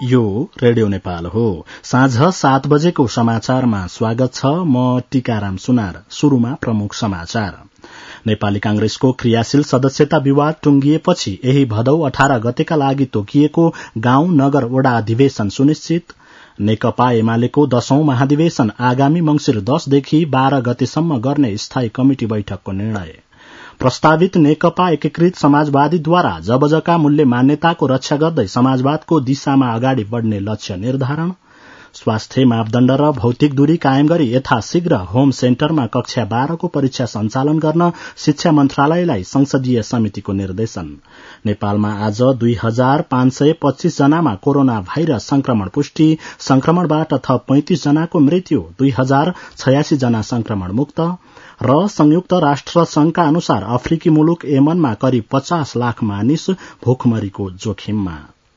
यो रेडियो नेपाल हो। साँझ 7 बजेको समाचारमा स्वागत छ। म टीकाराम सुनार। शुरूमा प्रमुख समाचार। नेपाली कांग्रेसको क्रियाशील सदस्यता विवाद टुंगिएपछि यही भदौ 18 गतेका लागि तोकिएको गाउँ नगर वडा अधिवेशन सुनिश्चित। नेकपा एमालेको 10औं महाधिवेशन आगामी मंसिर 10 देखि 12 गतेसम्म गर्ने स्थायी कमिटी बैठकको निर्णय। प्रस्तावित नेकपा एकीकृत समाजवादीद्वारा जबजका मूल्य मान्यताको रक्षा गर्दै समाजवादको दिशामा अगाडि बढ़ने लक्ष्य निर्धारण। स्वास्थ्य मापदण्ड र भौतिक दूरी कायम गरी यथाशीघ्र होम सेन्टरमा कक्षा 12 को परीक्षा सञ्चालन गर्न शिक्षा मन्त्रालयलाई संसदीय समितिको निर्देशन। नेपालमा आज 2525 जनामा कोरोना भाइरस संक्रमण पुष्टि। संक्रमणबाट थप 35 जनाको मृत्यु। 2086 जना संक्रमण मुक्त। र संयुक्त राष्ट्र संघका अनुसार अफ्रिकी मुलुक यमनमा करिब 50 लाख मानिस भूखमरीको जोखिममा।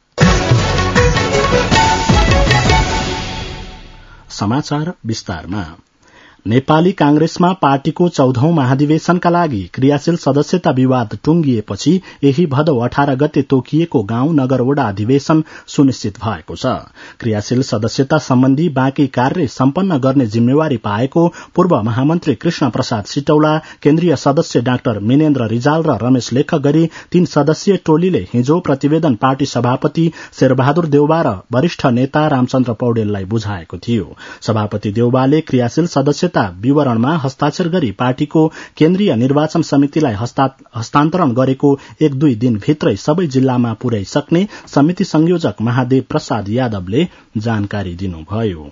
समाचार विस्तारमा। नेपाली कांग्रेसमा पार्टीको 14औं महाधिवेशनका लागि क्रियाशील सदस्यता विवाद टुंगिएपछि यही भदौ 18 गते तोकिएको गाउँ नगर वडा अधिवेशन सुनिश्चित भएको छ। क्रियाशील सदस्यता सम्बन्धी बाँकी कार्य सम्पन्न गर्ने जिम्मेवारी पाएको पूर्व महामन्त्री कृष्ण प्रसाद सिटौला, केन्द्रीय सदस्य डाक्टर मिनेन्द्र रिजाल र रमेश लेखक गरी 3 सदस्यीय टोलीले हिजो प्रतिवेदन पार्टी सभापति शेरबहादुर देउबा र वरिष्ठ नेता रामचन्द्र पौडेललाई बुझाएको थियो। सभापति देउबाले क्रियाशील सदस्य विवरणमा हस्ताक्षर गरी पार्टीको केन्द्रीय निर्वाचन समितिलाई हस्तान्तरण गरेको 1-2 दिनभित्रै सबै जिल्लामा पुर्याइसक्ने समिति संयोजक महादेव प्रसाद यादवले जानकारी दिनुभयो।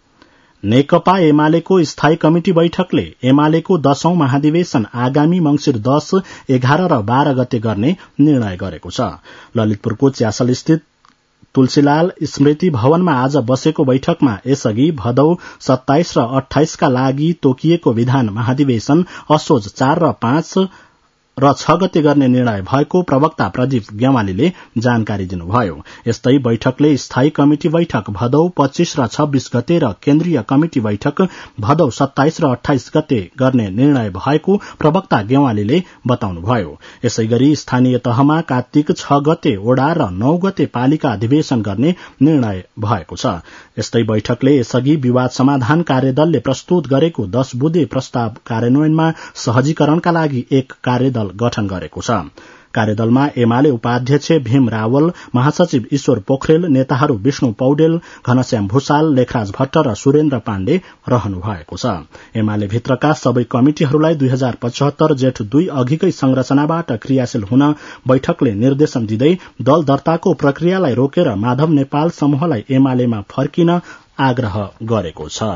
नेकपा एमालेको स्थायी कमिटी बैठकले एमालेको 10औं महाधिवेशन आगामी मंसिर 10, 11 र 12 गते गर्ने निर्णय गरेको छ। ललितपुरको च्यासल स्थित तुलसीलाल स्मृति भवनमा आज बसेको बैठकमा यसअघि भदौ 27 र 28 का लागि तोकिएको विधान महाधिवेशन असोज 4 र 5 र 6 गते गर्ने निर्णय भएको प्रवक्ता प्रदीप गेवालीले जानकारी दिनुभयो। यस्तै बैठकले स्थायी कमिटी बैठक भदौ 25 र 26 गते र केन्द्रीय कमिटी बैठक भदौ 27 र 28 गते गर्ने निर्णय भएको प्रवक्ता गेवालीले बताउनुभयो। यसैगरी स्थानीय तहमा कार्तिक 6 गते वडा र 9 गते पालिका अधिवेशन गर्ने निर्णय भएको छ। यस्तै बैठकले यसअघि विवाद समाधान कार्यदलले प्रस्तुत गरेको 10 बुँदे प्रस्ताव कार्यान्वयनमा सहजीकरणका लागि एक कार्यदल गठन गरेको छ। कार्यदलमा एमाले उपाध्यक्ष भीम रावल, महासचिव ईश्वर पोखरेल, नेताहरू विष्णु पौडेल, घनश्याम भूषाल, लेखराज भट्ट र सुरेन्द्र पाण्डे रहनु भएको छ। एमाले भित्रका सबै कमिटिहरूलाई 2075 जेठ 2 अघिकै संरचनाबाट क्रियाशील हुन बैठकले निर्देशन दिँदै दल दर्ताको प्रक्रियालाई रोकेर माधव नेपाल समूहलाई एमालेमा फर्किन आग्रह गरेको छ।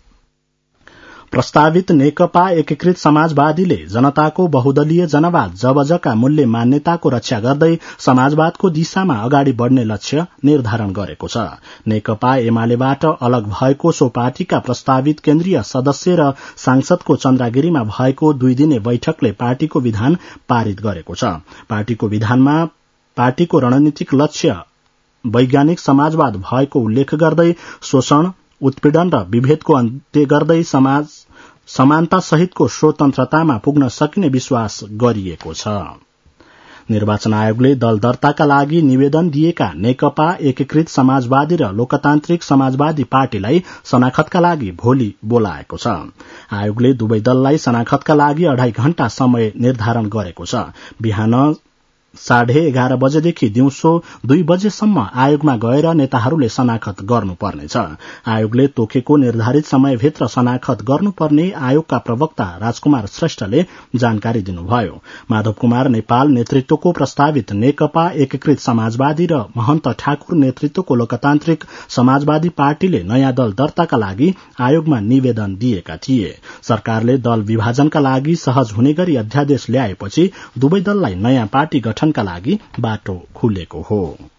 प्रस्तावित नेकपा एकीकृत समाजवादीले जनताको बहुदलीय जनवाद जबजका मूल्य मान्यताको रक्षा गर्दै समाजवादको दिशामा अगाडि बढ़ने लक्ष्य निर्धारण गरेको छ। नेकपा एमालेबाट अलग भएको सो पार्टीका प्रस्तावित केन्द्रीय सदस्य र सांसदको चन्द्रागिरीमा भएको 2 दिने बैठकले पार्टीको विधान पारित गरेको छ। पार्टीको विधानमा पार्टीको रणनीतिक लक्ष्य वैज्ञानिक समाजवाद भएको उल्लेख गर्दै शोषण, उत्पीड़न र विभेदको अन्त्य गर्दै समानता सहितको स्वतन्त्रतामा पुग्न सकिने विश्वास गरिएको छ। निर्वाचन आयोगले दल दर्ताका लागि निवेदन दिएका नेकपा एकीकृत समाजवादी र लोकतान्त्रिक समाजवादी पार्टीलाई शनाखतका लागि भोलि बोलाएको छ। आयोगले दुवै दललाई शनाखतका लागि 2.5 घण्टा समय निर्धारण गरेको छ। बिहान 11:30 बजेदेखि दिउँसो 2 बजेसम्म आयोगमा गएर नेताहरूले शनाखत गर्नुपर्नेछ। आयोगले तोकेको निर्धारित समयभित्र शनाखत गर्नुपर्ने आयोगका प्रवक्ता राजकुमार श्रेष्ठले जानकारी दिनुभयो। माधव कुमार नेपाल नेतृत्वको प्रस्तावित नेकपा एकीकृत समाजवादी र महन्त ठाकुर नेतृत्वको लोकतान्त्रिक समाजवादी पार्टीले नयाँ दल दर्ताका लागि आयोगमा निवेदन दिएका थिए। सरकारले दल विभाजनका लागि सहज हुने गरी अध्यादेश ल्याएपछि दुवै दललाई नयाँ पार्टी गठनका लागि बाटो खुलेको हो।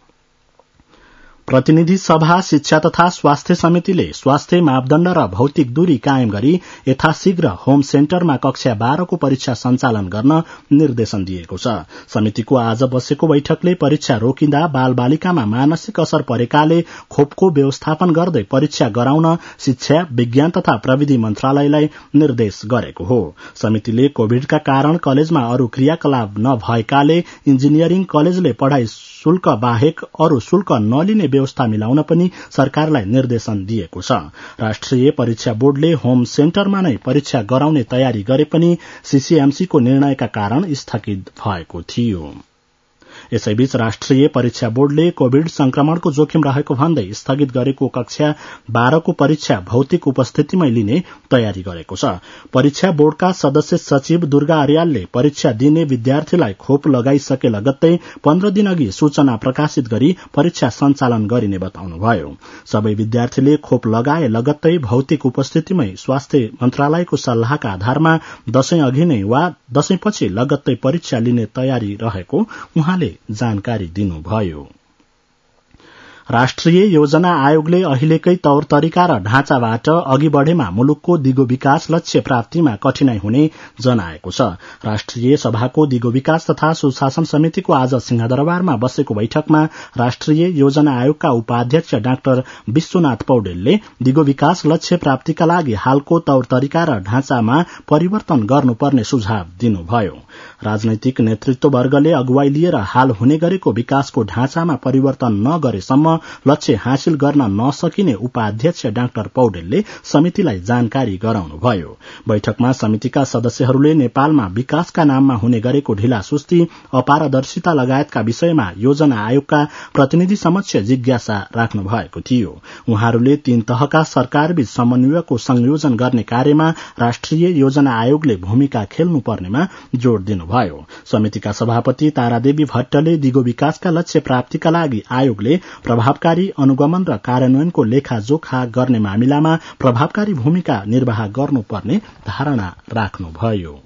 प्रतिनिधि सभा शिक्षा तथा स्वास्थ्य समितिले स्वास्थ्य मापदण्ड र भौतिक दूरी कायम गरी यथाशीघ्र होम सेन्टरमा कक्षा 12 को परीक्षा सञ्चालन गर्न निर्देशन दिएको छ। समितिको आज बसेको बैठकले परीक्षा रोकिँदा बाल बालिकामा मानसिक असर परेकाले खोपको व्यवस्थापन गर्दै परीक्षा गराउन शिक्षा, विज्ञान तथा प्रविधि मन्त्रालयलाई निर्देश गरेको हो। समितिले कोभिडका कारण कलेजमा अरू क्रियाकलाप नभएकाले इन्जिनियरिङ कलेजले पढ़ाई शुल्क बाहेक अरू शुल्क नलिने व्यवस्था मिलाउन पनि सरकारलाई निर्देशन दिएको छ। राष्ट्रिय परीक्षा बोर्डले होम सेन्टरमा नै परीक्षा गराउने तयारी गरे पनि सीसीएमसीको निर्णयका कारण स्थगित भएको थियो। यसैबीच राष्ट्रिय परीक्षा बोर्डले कोविड संक्रमणको जोखिम रहेको भन्दै स्थगित गरेको कक्षा 12 को परीक्षा भौतिक उपस्थितिमै लिने तयारी गरेको छ। परीक्षा बोर्डका सदस्य सचिव दुर्गा अर्यालले परीक्षा दिने विद्यार्थीलाई खोप लगाइसके लगत्तै 15 दिन अघि सूचना प्रकाशित गरी परीक्षा सञ्चालन गरिने बताउनुभयो। सबै विद्यार्थीले खोप लगाए लगत्तै भौतिक उपस्थितिमै स्वास्थ्य मन्त्रालयको सल्लाहका आधारमा दशैं अघि नै वा दशैंपछि लगत्तै परीक्षा लिने तयारी रहेको उहाँले जानकारी दिनुभयो। राष्ट्रिय योजना आयोगले अहिलेकै तौर तरिका र ढाँचाबाट अघि बढ़ेमा मुलुकको दिगो विकास लक्ष्य प्राप्तिमा कठिनाई हुने जनाएको छ। राष्ट्रिय सभाको दिगो विकास तथा सुशासन समितिको आज सिंहदरबारमा बसेको बैठकमा राष्ट्रिय योजना आयोगका उपाध्यक्ष डाक्टर विश्वनाथ पौडेलले दिगो विकास लक्ष्य प्राप्तिका लागि हालको तौर तरिका र ढाँचामा परिवर्तन गर्नुपर्ने सुझाव दिनुभयो। राजनैतिक नेतृत्ववर्गले अगुवाई लिएर हाल हुने गरेको विकासको ढाँचामा परिवर्तन नगरेसम्म लक्ष्य हासिल गर्न नसकिने उपाध्यक्ष डाक्टर पौडेलले समितिलाई जानकारी गराउनुभयो। बैठकमा समितिका सदस्यहरूले नेपालमा विकासका नाममा हुने गरेको ढिलासुस्ती, अपारदर्शिता लगायतका विषयमा योजना आयोगका प्रतिनिधि समक्ष जिज्ञासा राख्नु भएको थियो। उहाँहरूले 3 तहका सरकारबीच समन्वयको संयोजन गर्ने कार्यमा राष्ट्रिय योजना आयोगले भूमिका खेल्नुपर्नेमा जोड़ दिनुभयो। समितिका सभापति तारादेवी भट्टले दिगो विकासका लक्ष्य प्राप्तिका लागि आयोगले प्रभावकारी अनुगमन र कार्यान्वयनको लेखाजोखा गर्ने मामिलामा प्रभावकारी भूमिका निर्वाह गर्नुपर्ने धारणा राख्नुभयो।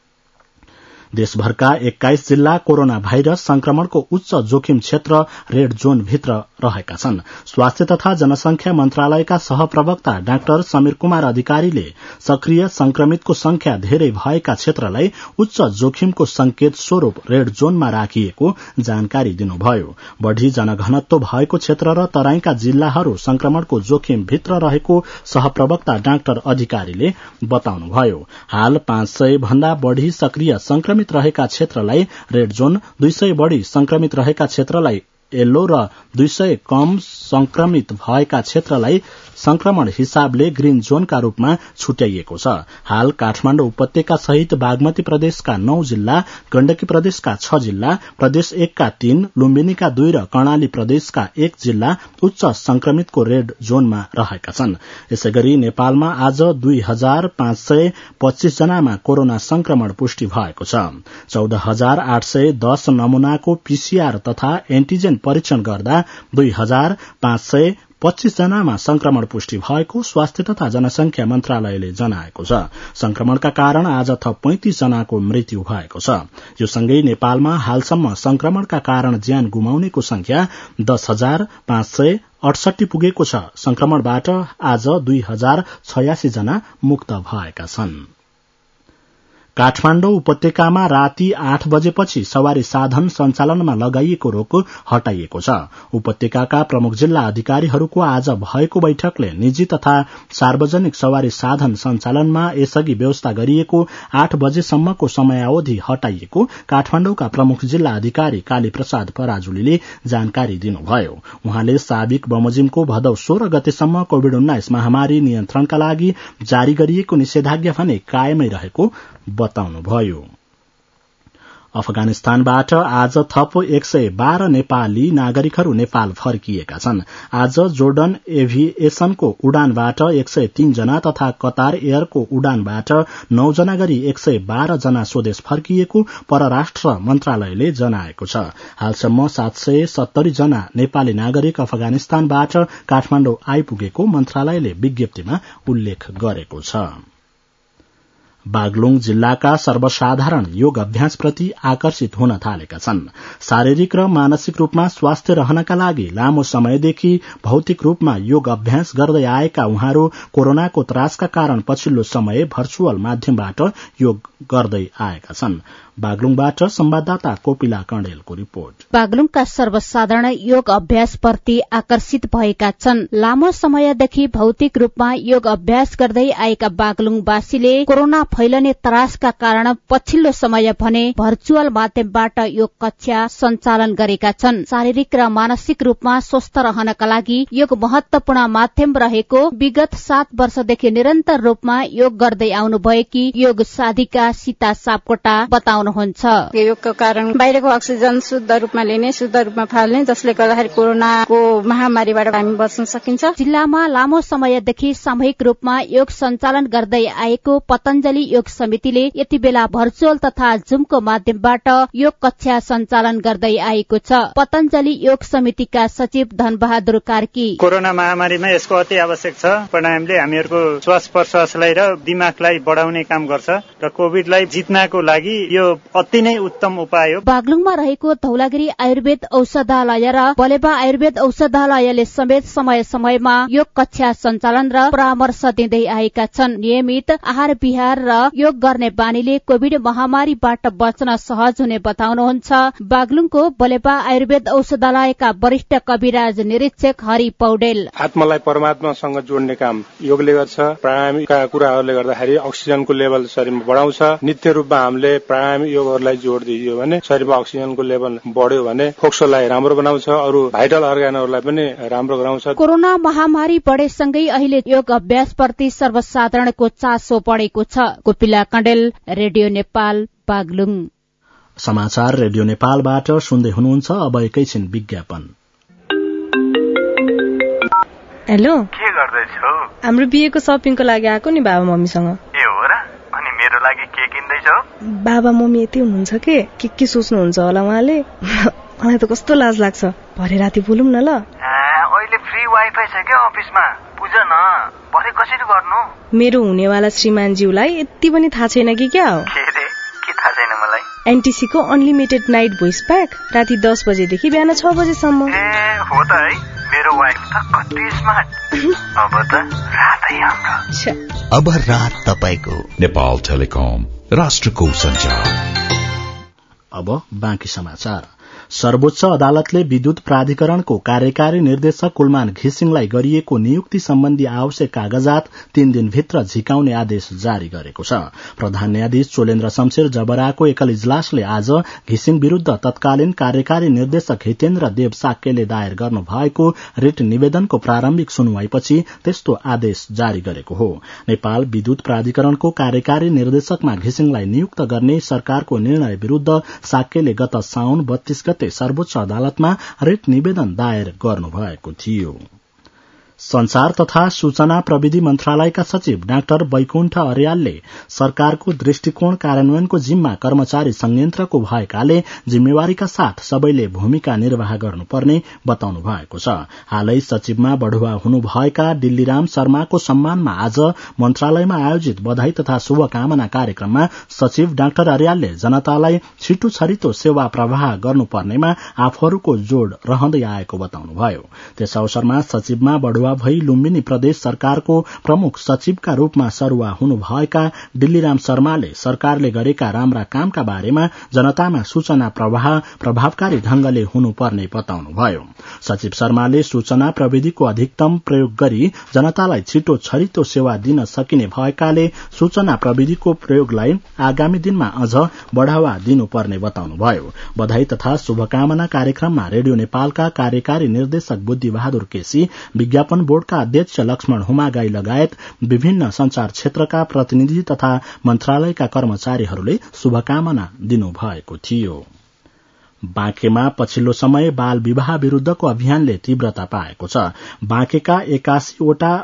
देशभरका 21 जिल्ला कोरोना भाइरस संक्रमणको उच्च जोखिम क्षेत्र रेड जोन भित्र रहेका छन्। स्वास्थ्य तथा जनसंख्या मन्त्रालयका सहप्रवक्ता डाक्टर समीर कुमार अधिकारीले सक्रिय संक्रमितको संख्या धेरै भएका क्षेत्रलाई उच्च जोखिमको संकेत स्वरूप रेड जोनमा राखिएको जानकारी दिनुभयो। बढ़ी जनघनत्व भएको क्षेत्र र तराईका जिल्लाहरू संक्रमणको जोखिम भित्र रहेको सहप्रवक्ता डाक्टर अधिकारीले बताउनुभयो। हाल 500 भन्दा बढ़ी सक्रिय संक्रमित रहेका क्षेत्रलाई रेड जोन, 200 बढ़ी संक्रमित रहेका क्षेत्रलाई येल्लो र 200 कम संक्रमित भएका क्षेत्रलाई संक्रमण हिसाबले ग्रीन जोनका रूपमा छुट्याइएको छ। हाल काठमाडौँ उपत्यका सहित बागमती प्रदेशका 9 जिल्ला, गण्डकी प्रदेशका 6 जिल्ला, प्रदेश 1 का 3, लुम्बिनीका 2 र कर्णाली प्रदेशका 1 जिल्ला उच्च संक्रमितको रेड जोनमा रहेका छन्। यसैगरी नेपालमा आज 2525 जनामा कोरोना संक्रमण पुष्टि भएको छ। 14810 नमूनाको पीसीआर तथा एन्टिजेन परीक्षण गर्दा 2525 जनामा संक्रमण पुष्टि भएको स्वास्थ्य तथा जनसंख्या मन्त्रालयले जनाएको छ। संक्रमणका कारण आज थप 35 जनाको मृत्यु भएको छ। यो सँगै नेपालमा हालसम्म संक्रमणका कारण ज्यान गुमाउनेको संख्या 10,568 पुगेको छ। संक्रमणबाट आज 2086 जना मुक्त भएका छन्। काठमाडौँ उपत्यकामा राति 8 बजेपछि सवारी साधन सञ्चालनमा लगाइएको रोक हटाइएको छ। उपत्यकाका प्रमुख जिल्ला अधिकारीहरूको आज भएको बैठकले निजी तथा सार्वजनिक सवारी साधन सञ्चालनमा यसअघि व्यवस्था गरिएको 8 बजेसम्मको समयावधि हटाइएको काठमाडौँका प्रमुख जिल्ला अधिकारी काली प्रसाद पराजुलीले जानकारी दिनुभयो। उहाँले साबिक बमोजिमको भदौ 16 गतेसम्म कोविड-19 महामारी नियन्त्रणका लागि जारी गरिएको निषेधाज्ञा भने कायमै रहेको बताउनुभयो। अफगानिस्तानबाट आज थप 112 नेपाली नागरिकहरू नेपाल फर्किएका छन्। आज जोर्डन एभिएशनको उडानबाट 103 जना तथा कतार एयरको उडानबाट 9 जना गरी 112 जना स्वदेश फर्किएको परराष्ट्र मन्त्रालयले जनाएको छ। हालसम्म 770 जना नेपाली नागरिक अफगानिस्तानबाट काठमाडौँ आइपुगेको मन्त्रालयले विज्ञप्तिमा उल्लेख गरेको छ। बागलुङ जिल्लाका सर्वसाधारण योग अभ्यासप्रति आकर्षित हुन थालेका छन्। शारीरिक र मानसिक रूपमा स्वास्थ्य रहनका लागि लामो समयदेखि भौतिक रूपमा योग अभ्यास गर्दै आएका उहाँहरू कोरोनाको त्रासका कारण पछिल्लो समय भर्चुअल माध्यमबाट योग गर्दै आएका छन्। बागलुङबाट संवाददाता कोपिला कण्डेलको रिपोर्ट। बागलुङका सर्वसाधारण योग अभ्यासप्रति आकर्षित भएका छन्। लामो समयदेखि भौतिक रूपमा योग अभ्यास गर्दै आएका बागलुङवासीले कोरोना फैलने त्रासका कारण पछिल्लो समय भने भर्चुअल माध्यमबाट योग कक्षा सञ्चालन गरेका छन्। शारीरिक र मानसिक रूपमा स्वस्थ रहनका लागि योग महत्वपूर्ण माध्यम रहेको विगत 7 वर्षदेखि निरन्तर रूपमा योग गर्दै आउनु भएकी योग साधिका सीता सापकोटा बताउनुहुन्छ। योगको कारण बाहिरको अक्सिजन शुद्ध रूपमा लिने, शुद्ध रूपमा फाल्ने, जसले गर्दाखेरि कोरोनाको महामारीबाट हामी बच्न सकिन्छ। जिल्लामा लामो समयदेखि सामूहिक रूपमा योग सञ्चालन गर्दै आएको पतञ्जलि योग समितिले यति बेला भर्चुअल तथा जुमको माध्यमबाट योग कक्षा सञ्चालन गर्दै आएको छ। पतञ्जलि योग समितिका सचिव धनबहादुर कार्की, कोरोना महामारीमा यसको अति आवश्यक छ। प्राणायामले हामीहरूको श्वास प्रश्वासलाई र दिमागलाई बढाउने काम गर्छ र कोभिडलाई जित्नको लागि यो अति नै उत्तम उपाय हो। बागलुङमा रहेको धौलागिरी आयुर्वेद औषधालय र बलेबा आयुर्वेद औषधालयले समेत समय समयमा योग कक्षा सञ्चालन र परामर्श दिँदै आएका छन्। नियमित आहार विहार र योग गर्ने बानीले कोभिड महामारीबाट बच्न सहज हुने बताउनुहुन्छ बागलुङको बलेबा आयुर्वेद औषधालयका वरिष्ठ कविराज निरीक्षक हरि पौडेल। आत्मालाई परमात्मासँग जोड्ने काम योगले गर्छ। प्राणायामका कुराहरूले गर्दाखेरि अक्सिजनको लेभल शरीरमा बढाउँछ। नित्य रूपमा हामीले प्राणायाम योगहरूलाई जोड दियो भने शरीरमा अक्सिजनको लेभल बढ्यो भने फोक्सोलाई राम्रो बनाउँछ, अरू भाइटल अर्गानहरूलाई पनि राम्रो गराउँछ। कोरोना महामारी बढेसँगै अहिले योग अभ्यासप्रति सर्वसाधारणको चासो बढेको छ। कोपिला कण्डेल, रेडियो नेपाल, बागलुङ। समाचार रेडियो नेपालबाट सुन्दै हुनुहुन्छ। अब एकैछिन विज्ञापन। हेलो, के गर्दैछौ? हाम्रो बिहेको सपिङको लागि आएको नि बाबा मम्मीसँग। ए हो र? अनि मेरो लागि के किन्दैछौ? बाबा मम्मी यति हुनुहुन्छ के सोच्नुहुन्छ होला उहाँले। मलाई त कस्तो लाज लाग्छ। भरे राति बोलौँ न ल। अहिले फ्री वाइफाई छ क्या अफिसमा, बुझ न। भरे कसरी गर्नु? मेरो हुनेवाला श्रीमानज्यूलाई यति पनि थाहा छैन कि क्या हो? के थाहा छैन मलाई? एनटीसी को अनलिमिटेड नाइट भोइस प्याक राति 10 बजेदेखि बिहान 6 बजेसम्म। हो त है, मेरो वाइफ त कति स्मार्ट। अब त रातै हाम्रो। अब रात तपाईको। नेपाल टेलिकम, राष्ट्रको सञ्चार। अब बाँकी समाचार। सर्वोच्च अदालतले विद्युत प्राधिकरणको कार्यकारी निर्देशक कुलमान घिसिङलाई गरिएको नियुक्ति सम्बन्धी आवश्यक कागजात 3 दिनभित्र झिकाउने आदेश जारी गरेको छ। प्रधान न्यायाधीश चोलेन्द्र शमशेर जबराको एकल इजलासले आज घिसिङ विरूद्ध तत्कालीन कार्यकारी निर्देशक हितेन्द्र देव साक्यले दायर गर्नु भएको रिट निवेदनको प्रारम्भिक सुनवाईपछि त्यस्तो आदेश जारी गरेको हो। नेपाल विद्युत प्राधिकरणको कार्यकारी निर्देशकमा घिसिङलाई नियुक्त गर्ने सरकारको निर्णय विरूद्ध साक्यले गत साउन 32 गते सर्वोच्च अदालतमा रिट निवेदन दायर गर्नुभएको थियो। संचार तथा सूचना प्रविधि मन्त्रालयका सचिव डाक्टर वैकुण्ठ अर्यालले सरकारको दृष्टिकोण कार्यान्वयनको जिम्मा कर्मचारी संयन्त्रको भएकाले जिम्मेवारीका साथ सबैले भूमिका निर्वाह गर्नुपर्ने बताउनु भएको छ। हालै सचिवमा बढुवा हुनुभएका डिल्लीराम शर्माको सम्मानमा आज मन्त्रालयमा आयोजित बधाई तथा शुभकामना कार्यक्रममा सचिव डाक्टर अर्यालले जनतालाई छिटो छरितो सेवा प्रवाह गर्नुपर्नेमा आफूहरूको जोड़ रहँदै आएको बताउनुभयो। त्यस अवसरमा सचिवमा बढुवा भई लुम्बिनी प्रदेश सरकारको प्रमुख सचिवका रूपमा सरुवा हुनुभएका डिल्लीराम शर्माले सरकारले गरेका राम्रा कामका बारेमा जनतामा सूचना प्रवाह प्रभावकारी ढंगले हुनुपर्ने बताउनुभयो। सचिव शर्माले सूचना प्रविधिको अधिकतम प्रयोग गरी जनतालाई छिटो छरितो सेवा दिन सकिने भएकाले सूचना प्रविधिको प्रयोगलाई आगामी दिनमा अझ बढ़ावा दिनुपर्ने बताउनुभयो। बधाई तथा शुभकामना कार्यक्रममा रेडियो नेपालका कार्यकारी निर्देशक बुद्धि बहादुर केसी, विज्ञापन बोर्डका अध्यक्ष लक्ष्मण हुमागाई लगायत विभिन्न संचार क्षेत्रका प्रतिनिधि तथा मन्त्रालयका कर्मचारीहरूले शुभकामना दिनुभएको थियो। बाँकेमा पछिल्लो समय बाल विवाह विरूद्धको अभियानले तीव्रता पाएको छ। बाँकेका 81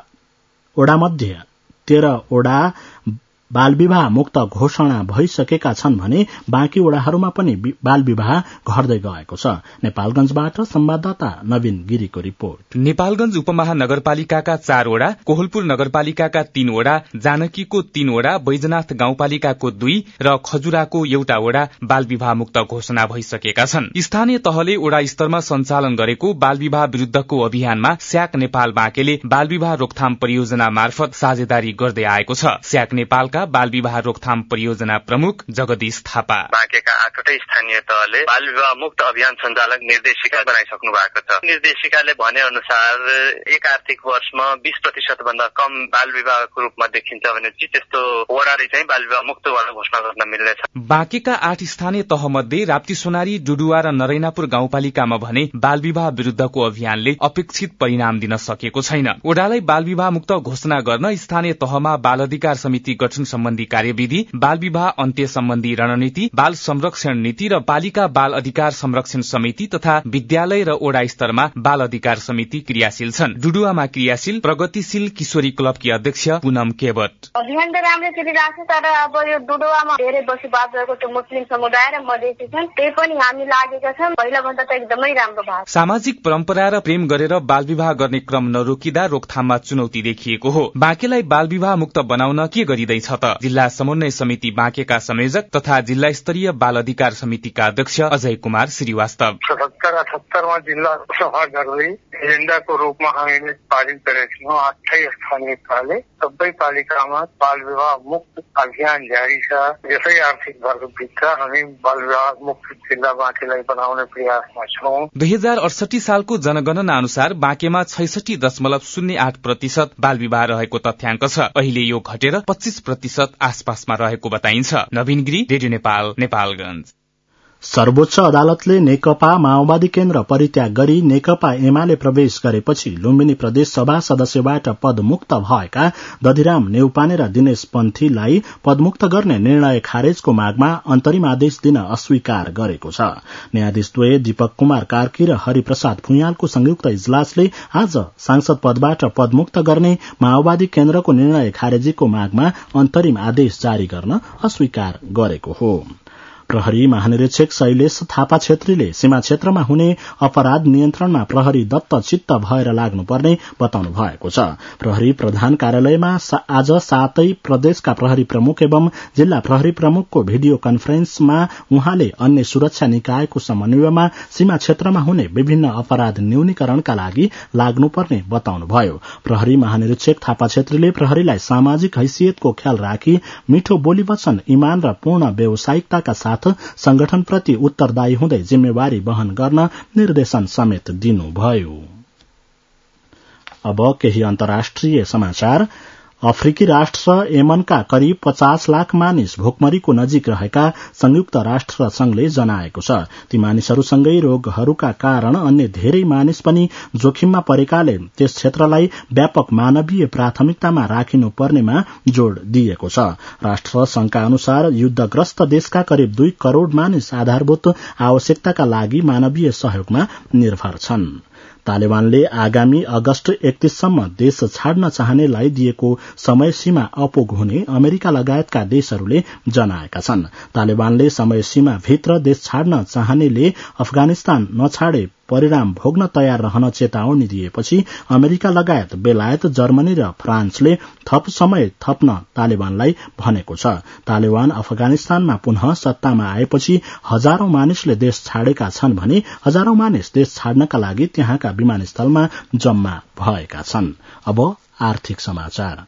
वडा मध्ये 13 वडा बाल विवाह मुक्त घोषणा भइसकेका छन् भने बाँकी वडाहरूमा पनि बाल विवाह घट्दै गएको छ। नेपालगंजबाट संवाददाता नवीन गिरीको रिपोर्ट। नेपालगंज उपमहानगरपालिकाका 4 वडा, कोहलपुर नगरपालिकाका 3 वडा, जानकीको 3 वडा, बैजनाथ गाउँपालिकाको 2 र खजुराको एउटा वडा बाल विवाह मुक्त घोषणा भइसकेका छन्। स्थानीय तहले वडा स्तरमा सञ्चालन गरेको बाल विवाह विरूद्धको अभियानमा स्याक नेपाल बाँकेले बाल विवाह रोकथाम परियोजना मार्फत साझेदारी गर्दै आएको छ। स्याक नेपालका समूहका बाल विवाह रोकथाम परियोजना प्रमुख जगदीश थापा। बाँकेका 8वटै स्थानीय तहले बाल विवाह मुक्त अभियान सञ्चालक निर्देशिका बनाइसक्नु भएको छ। निर्देशिकाले भने अनुसार एक आर्थिक वर्षमा 20% भन्दा कम बाल विवाहको रूपमा देखिन्छ भने त्यस्तो वडाले चाहिँ बाल विवाह मुक्त वडा घोषणा गर्न मिल्नेछ। बाँकेका 8 स्थानीय तहमध्ये राप्ती सोनारी, डुडुवा र नरैनापुर गाउँपालिकामा भने बाल विवाह विरुद्धको अभियानले अपेक्षित परिणाम दिन सकेको छैन। वडालाई बाल विवाह मुक्त घोषणा गर्न स्थानीय तहमा बाल अधिकार समिति गठन सम्बन्धी कार्यविधि, बाल विवाह अन्त्य सम्बन्धी रणनीति, बाल संरक्षण नीति र पालिका बाल अधिकार संरक्षण समिति तथा विद्यालय र वडा स्तरमा बाल अधिकार समिति क्रियाशील छन्। डुडुवामा क्रियाशील प्रगतिशील किशोरी क्लबकी अध्यक्ष पूनम केवट। अभियान त राम्रै चलिरहेको छ, तर अब यो डुडुवामा धेरै बसोबास भएको त्यो मुस्लिम समुदाय र मधेसी छन्, त्यही पनि हामी लागेका छौं। पहिला भन्दा त एकदमै राम्रो भयो। सामाजिक परम्परा र प्रेम गरेर बाल विवाह गर्ने क्रम नरोकिदा रोकथाममा चुनौती देखिएको हो। बाँकेलाई बाल विवाह मुक्त बनाउन के गरिँदैछ त? जिल्ला समन्वय समिति बाँकेका संयोजक तथा जिल्ला स्तरीय बाल अधिकार समितिका अध्यक्ष अजय कुमार श्रीवास्तव। 77-78 मा जिल्ला सभा गर्दै एजेन्डाको रूपमा हामीले पारित गरेका छौँ। 8 स्थानीय तहले सबै पालिकामा बाल विवाह मुक्त अभियान जारी छ। यसै आर्थिक वर्षभित्र हामी बाल विवाह मुक्त जिल्ला बाँकेलाई बनाउने प्रयासमा छौँ। 2068 सालको जनगणना अनुसार बाँकेमा 66.08% बाल विवाह रहेको तथ्याङ्क छ। अहिले यो घटेर 25% आसपासमा रहेको बताइन्छ। नवीन गिरी, रेडियो नेपाल, नेपालगञ्ज। सर्वोच्च अदालतले नेकपा माओवादी केन्द्र परित्याग गरी नेकपा एमाले प्रवेश गरेपछि लुम्बिनी प्रदेश सभा सदस्यबाट पदमुक्त भएका दधिराम नेउपाने र दिनेश पन्थीलाई पदमुक्त गर्ने निर्णय खारेजको मागमा अन्तरिम आदेश दिन अस्वीकार गरेको छ। न्यायाधीशद्वय दीपक कुमार कार्की र हरिप्रसाद भुइयालको संयुक्त इजलासले आज सांसद पदबाट पदमुक्त गर्ने माओवादी केन्द्रको निर्णय खारेजीको मागमा अन्तरिम आदेश जारी गर्न अस्वीकार गरेको हो। प्रहरी महानिरीक्षक शैलेश थापा छेत्रीले सीमा क्षेत्रमा हुने अपराध नियन्त्रणमा प्रहरी दत्तचित्त भएर लाग्नुपर्ने बताउनु भएको छ। प्रहरी प्रधान कार्यालयमा आज 7 प्रदेशका प्रहरी प्रमुख एवं जिल्ला प्रहरी प्रमुखको भिडियो कन्फरेन्समा उहाँले अन्य सुरक्षा निकायको समन्वयमा सीमा क्षेत्रमा हुने विभिन्न अपराध न्यूनीकरणका लागि लाग्नुपर्ने बताउनुभयो। प्रहरी महानिरीक्षक थापा छेत्रीले प्रहरीलाई सामाजिक हैसियतको ख्याल राखी मिठो बोली वचन, ईमान र पूर्ण व्यावसायिकताका साथ संगठनप्रति उत्तरदायी हुँदै जिम्मेवारी वहन गर्न निर्देशन समेत दिनुभयो। अब केही अन्तर्राष्ट्रिय समाचार। अफ्रिकी राष्ट्र यमनका करिब 50 लाख मानिस भोकमरीको नजिक रहेका संयुक्त राष्ट्र संघले जनाएको छ। ती मानिसहरूसँगै रोगहरूका कारण अन्य धेरै मानिस पनि जोखिममा परेकाले त्यस क्षेत्रलाई व्यापक मानवीय प्राथमिकतामा राखिनुपर्नेमा जोड़ दिएको छ। राष्ट्र संघका अनुसार युद्धग्रस्त देशका करिब 2 करोड़ मानिस आधारभूत आवश्यकताका लागि मानवीय सहयोगमा निर्भर छन्। तालिबानले आगामी अगस्त 31 सम्म देश छाड्न चाहनेलाई दिएको समय सीमा अपुग हुने अमेरिका लगायतका देशहरूले जनाएका छन्। तालिबानले समय सीमा भित्र देश छाड्न चाहनेले अफगानिस्तान नछाडे परिणाम भोग्न तयार रहन चेतावनी दिएपछि अमेरिका लगायत बेलायत, जर्मनी र फ्रान्सले थप समय थप्न तालिबानलाई भनेको छ। तालिबान अफगानिस्तानमा पुनः सत्तामा आएपछि हजारौं मानिसले देश छाडेका छन् भने हजारौं मानिस देश छाड्नका लागि त्यहाँका विमानस्थलमा जम्मा भएका छन्। अब आर्थिक समाचार।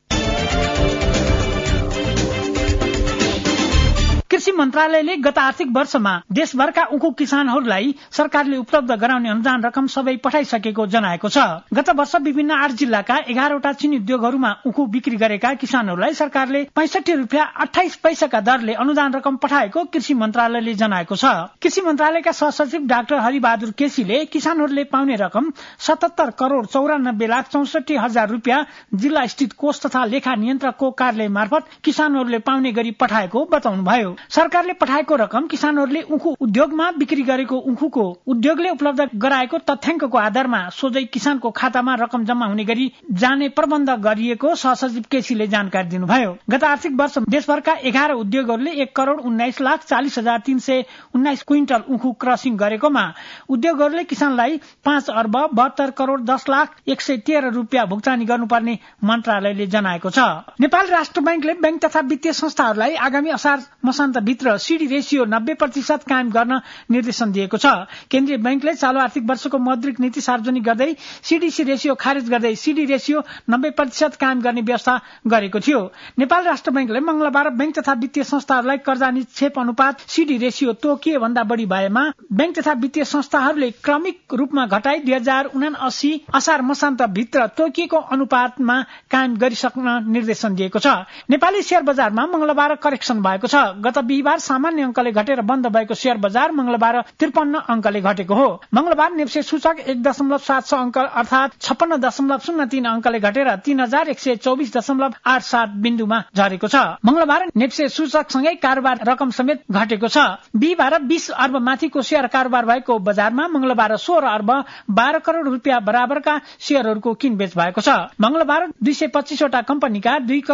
कृषि मन्त्रालयले गत आर्थिक वर्षमा देशभरका उखु किसानहरूलाई सरकारले उपलब्ध गराउने अनुदान रकम सबै पठाइसकेको जनाएको छ। गत वर्ष विभिन्न 8 जिल्लाका 11वटा चिनी उद्योगहरूमा उखु बिक्री गरेका किसानहरूलाई सरकारले 65 रुपियाँ 28 पैसाका दरले अनुदान रकम पठाएको कृषि मन्त्रालयले जनाएको छ। कृषि मन्त्रालयका सहसचिव डाक्टर हरिबहादुर केसीले किसानहरूले पाउने रकम 77 करोड़ 94 लाख 64 हजार रुपियाँ जिल्ला स्थित कोष तथा लेखा नियन्त्रकको कार्यालय मार्फत किसानहरूले पाउने गरी पठाएको बताउनुभयो। सरकारले पठाएको रकम किसानहरूले उखु उद्योगमा बिक्री गरेको उखुको उद्योगले उपलब्ध गराएको तथ्याङ्कको आधारमा सोझै किसानको खातामा रकम जम्मा हुने गरी जाने प्रबन्ध गरिएको सहसचिव केसीले जानकारी दिनुभयो। गत आर्थिक वर्ष देशभरका 11 उद्योगहरूले 1 करोड़ 19 लाख 40 हजार 319 क्विन्टल उखु क्रसिङ गरेकोमा उद्योगहरूले किसानलाई 5 अर्ब 72 करोड़ 10 लाख 113 रुपियाँ भुक्तानी गर्नुपर्ने मन्त्रालयले जनाएको छ। नेपाल राष्ट्र बैंकले बैंक तथा वित्तीय संस्थाहरूलाई आगामी असार मसान मसान्तभित्र सीडी रेशियो 90% कायम गर्न निर्देशन दिएको छ। केन्द्रीय बैंकले चालू आर्थिक वर्षको मौद्रिक नीति सार्वजनिक गर्दै सीडीसी रेशियो खारेज गर्दै सीडी रेशियो 90% कायम गर्ने व्यवस्था गरेको थियो। नेपाल राष्ट्र बैंकले मंगलबार बैंक तथा वित्तीय संस्थाहरूलाई कर्जा निक्षेप अनुपात सीडी रेशियो तोकिए भन्दा बढ़ी भएमा बैंक तथा वित्तीय संस्थाहरूले क्रमिक रूपमा घटाई 2079 असार मसान्तभित्र तोकिएको अनुपातमा कायम गरिसक्न निर्देशन दिएको छ। नेपाली शेयर बजारमा मंगलबार करेक्सन भएको छ। गत बिहीबार सामान्य अंकले घटेर बन्द भएको शेयर बजार मंगलबार 53 अंकले घटेको हो। मंगलबार नेप्से सूचक 1.76 अंक अर्थात 56.03 अंकले घटेर 3124.87 बिन्दुमा झरेको छ। मंगलबार नेप्से सूचक सँगै कारोबार रकम समेत घटेको छ। बिहीबार 20 अर्ब माथिको शेयर कारोबार भएको बजारमा मंगलबार 16 अर्ब 12 करोड़ रुपियाँ बराबरका शेयरहरूको किनबेच भएको छ। मंगलबार 225 वटा कम्पनीका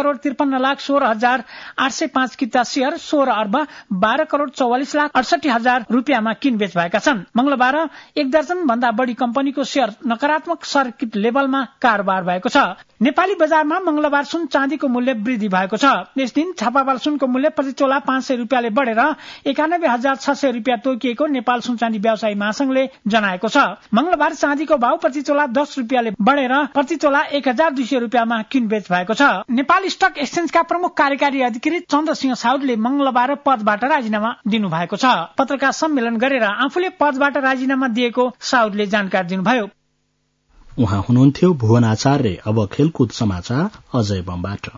2,53,16,805 किता शेयर 16 अर्ब 12 करोड़ 44,68,000 रुपियाँमा किनबेच भएका छन्। मंगलबार 1 दर्जन भन्दा बढ़ी कम्पनीको शेयर नकारात्मक सर्किट लेभलमा कारोबार भएको छ। नेपाली बजारमा मंगलबार सुन चाँदीको मूल्य वृद्धि भएको छ। यस दिन छापामाल सुनको मूल्य प्रति तोला 500 रुपियाँले बढ़ेर 91,600 रुपियाँ तोकिएको नेपाल सुन चाँदी व्यवसायी महासंघले जनाएको छ। मंगलबार चाँदीको भाव प्रति तोला 10 रुपियाँले बढ़ेर प्रति तोला 1,200 रुपियाँमा किनबेच भएको छ। नेपाल स्टक एक्सचेन्जका प्रमुख कार्यकारी अधिकारी चन्द्रसिंह साउदले मंगलबार पदबाट राजीनामा दिनुभएको छ। पत्रकार सम्मेलन गरेर आफूले पदबाट राजीनामा दिएको साउदले जानकारी दिनुभयो। उहाँ हुनुहुन्थ्यो भुवन आचार्य। अब खेलकुद समाचार अजय बमबाट।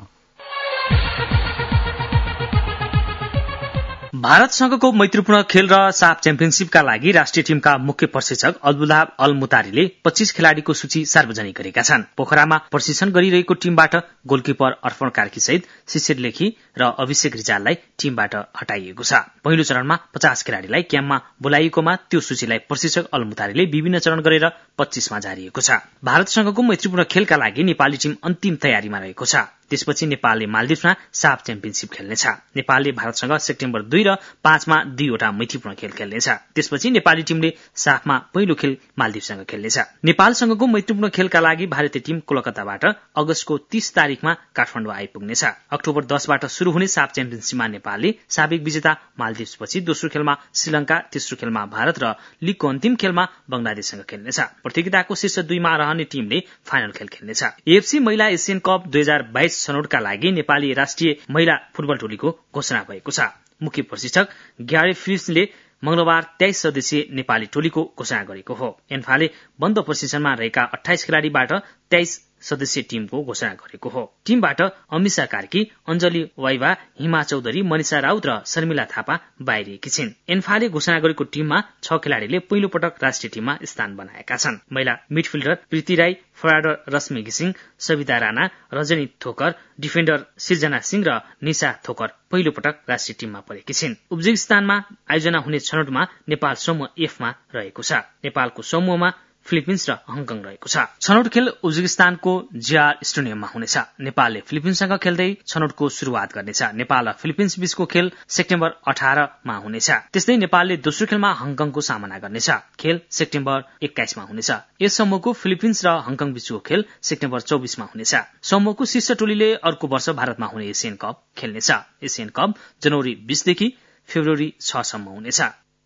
भारतसँगको मैत्रीपूर्ण खेल र साफ च्याम्पियनशीपका लागि राष्ट्रिय टीमका मुख्य प्रशिक्षक अब्दुल्लाह अल मुतारीले 25 खेलाड़ीको सूची सार्वजनिक गरेका छन्। पोखरामा प्रशिक्षण गरिरहेको टीमबाट गोलकिपर अर्पण कार्की सहित शिशिर लेखी र अभिषेक रिजाललाई टीमबाट हटाइएको छ। पहिलो चरणमा 50 खेलाड़ीलाई क्याम्पमा बोलाइएकोमा त्यो सूचीलाई प्रशिक्षक अल मुतारीले विभिन्न चरण गरेर 25 मा झारिएको छ। भारतसँगको मैत्रीपूर्ण खेलका लागि नेपाली टीम अन्तिम तयारीमा रहेको छ। त्यसपछि नेपालले मालदिप्समा साफ च्याम्पियनशीप खेल्नेछ। नेपालले भारतसँग सेप्टेम्बर 2 र 5 मा 2 वटा मैत्रीपूर्ण खेल खेल्नेछ। त्यसपछि नेपाली टीमले साफमा पहिलो खेल मालदिप्ससँग खेल्नेछ। नेपालसँगको मैत्रीपूर्ण खेलका लागि भारतीय टीम कोलकाताबाट अगस्तको 30 तारिखमा काठमाडौँ आइपुग्नेछ। अक्टोबर 10 बाट शुरू हुने साफ च्याम्पियनशीपमा नेपालले साबिक विजेता मालदिप्सपछि दोस्रो खेलमा श्रीलंका, तेस्रो खेलमा भारत र लीगको अन्तिम खेलमा बंगलादेशसँग खेल्नेछ। प्रतियोगिताको शीर्ष 2 मा रहने टीमले फाइनल खेल खेल्नेछ। एएफसी महिला एशियन कप 2022 छनौटका लागि नेपाली राष्ट्रिय महिला फुटबल टोलीको घोषणा भएको छ। मुख्य प्रशिक्षक ग्यारे फिलिप्सले मंगलबार 23 सदस्यीय नेपाली टोलीको घोषणा गरेको हो। एन्फाले बन्द प्रशिक्षणमा रहेका 28 खेलाड़ीबाट 23 सदस्यीय टीमको घोषणा गरेको हो। टीमबाट अमिषा कार्की, अञ्जली वाइवा, हिमा चौधरी, मनिषा राउत र शर्मिला थापा बाहिरिएकी छिन्। एन्फाले घोषणा गरेको टीममा 6 खेलाड़ीले पहिलो पटक राष्ट्रिय टीममा स्थान बनाएका छन्। महिला मिडफिल्डर प्रीति राई, फरवार्डर रश्मि घिसिङ, सविता राणा, रजनी थोकर, डिफेन्डर सिर्जना सिंह र निशा थोकर पहिलो पटक राष्ट्रिय टीममा परेकी छिन्। उज्बेकिस्तानमा आयोजना हुने छनौटमा नेपाल समूह एफ मा रहेको छ। नेपालको समूहमा फिलिपिन्स र हङकङ रहेको छ। छनौट खेल उज्बेकिस्तानको जिआर स्टेडियममा हुनेछ। नेपालले फिलिपिन्ससँग खेल्दै छनौटको शुरूआत गर्नेछ। नेपाल र फिलिपिन्स बीचको खेल सेप्टेम्बर 18 मा हुनेछ। त्यस्तै नेपालले दोस्रो खेलमा हङकङको सामना गर्नेछ। खेल सेप्टेम्बर 21 मा हुनेछ। यस समूहको फिलिपिन्स र हङकङ बीचको खेल सेप्टेम्बर 24 मा हुनेछ। समूहको शीर्ष टोलीले अर्को वर्ष भारतमा हुने एशियन कप खेल्नेछ। एशियन कप जनवरी 20 देखि फेब्रुअरी 6 सम्म हुनेछ।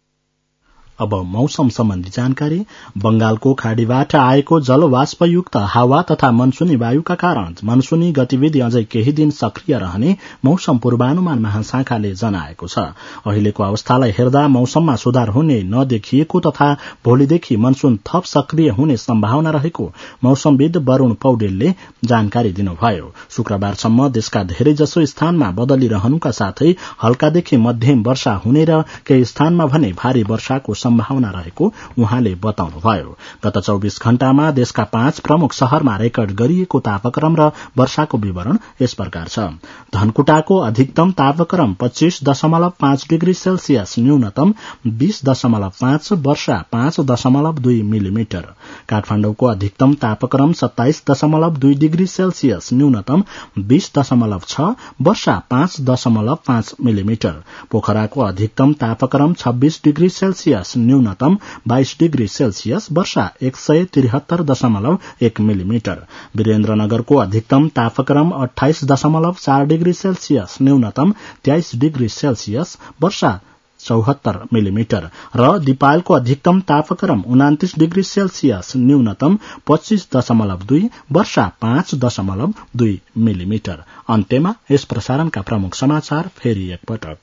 अब मौसम सम्बन्धी जानकारी। बंगालको खाड़ीबाट आएको जलवाष्पयुक्त हावा तथा मनसूनी वायुका कारण मनसूनी गतिविधि अझै केही दिन सक्रिय रहने मौसम पूर्वानुमान महाशाखाले जनाएको छ। अहिलेको अवस्थालाई हेर्दा मौसममा सुधार हुने नदेखिएको तथा भोलिदेखि मनसून थप सक्रिय हुने सम्भावना रहेको मौसमविद वरूण पौडेलले जानकारी दिनुभयो। शुक्रबारसम्म देशका धेरैजसो स्थानमा बदलिरहनुका साथै हल्कादेखि मध्यम वर्षा हुने र केही स्थानमा भने भारी वर्षाको सम्भावना रहेको उहाँले बताउनुभयो। गत 24 घण्टामा देशका 5 प्रमुख शहरमा रेकर्ड गरिएको तापक्रम र वर्षाको विवरण यस प्रकार छ। धनकुटाको अधिकतम तापक्रम 25.5 डिग्री सेल्सियस, न्यूनतम 20.5, वर्षा 5.2 मिलिमिटर। काठमाडौँको अधिकतम तापक्रम 27.2 डिग्री सेल्सियस, न्यूनतम 20.6, वर्षा 5.5 मिलिमिटर। पोखराको अधिकतम तापक्रम 26 डिग्री सेल्सियस, सेल्सियस न्यूनतम 22 डिग्री सेल्सियस वर्षा 173.1 मिलिमिटर वीरेन्द्रनगरको अधिकतम तापक्रम 28.4 डिग्री सेल्सियस न्यूनतम 23 डिग्री सेल्सियस वर्षा 74 मिलिमिटर र दिपायलको अधिकतम तापक्रम 29 डिग्री सेल्सियस न्यूनतम 25.2 वर्षा 5.2 मिलिमिटर। अन्त्यमा यस प्रसारणका प्रमुख समाचार फेरि एकपटक।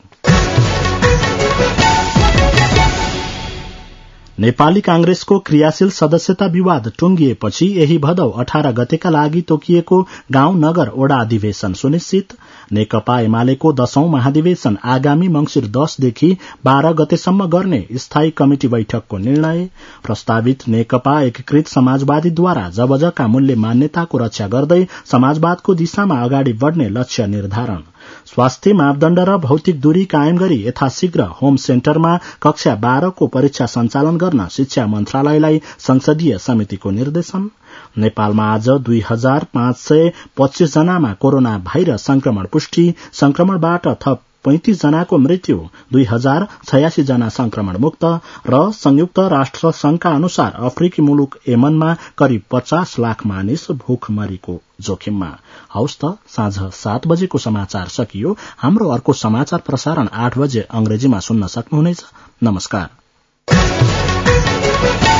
नेपाली कांग्रेसको क्रियाशील सदस्यता विवाद टुंगिएपछि यही भदौ 18 गतेका लागि तोकिएको गाउँ नगर ओडा अधिवेशन सुनिश्चित। नेकपा एमालेको 10औं महाधिवेशन आगामी मंसिर 10 देखि 12 गतेसम्म गर्ने स्थायी कमिटी बैठकको निर्णय। प्रस्तावित नेकपा एकीकृत समाजवादीद्वारा जबजका मूल्य मान्यताको रक्षा गर्दै समाजवादको दिशामा अगाडि बढ़ने लक्ष्य निर्धारण। स्वास्थ्य मापदण्ड र भौतिक दूरी कायम गरी यथाशीघ्र होम सेन्टरमा कक्षा 12 को परीक्षा सञ्चालन गर्न शिक्षा मन्त्रालयलाई संसदीय समितिको निर्देशन। नेपालमा आज 2525 जनामा कोरोना भाइरस संक्रमण पुष्टि। संक्रमणबाट थप 35 जनाको मृत्यु, 2086 जना संक्रमण मुक्त। र संयुक्त राष्ट्र संघका अनुसार अफ्रिकी मुलुक यमनमा करिब 50 लाख मानिस भूखमरीको जोखिममा। हौस् त, साँझ 7 बजेको समाचार सकियो। हाम्रो अर्को समाचार प्रसारण 8 बजे अंग्रेजीमा सुन्न सक्नुहुनेछ। नमस्कार।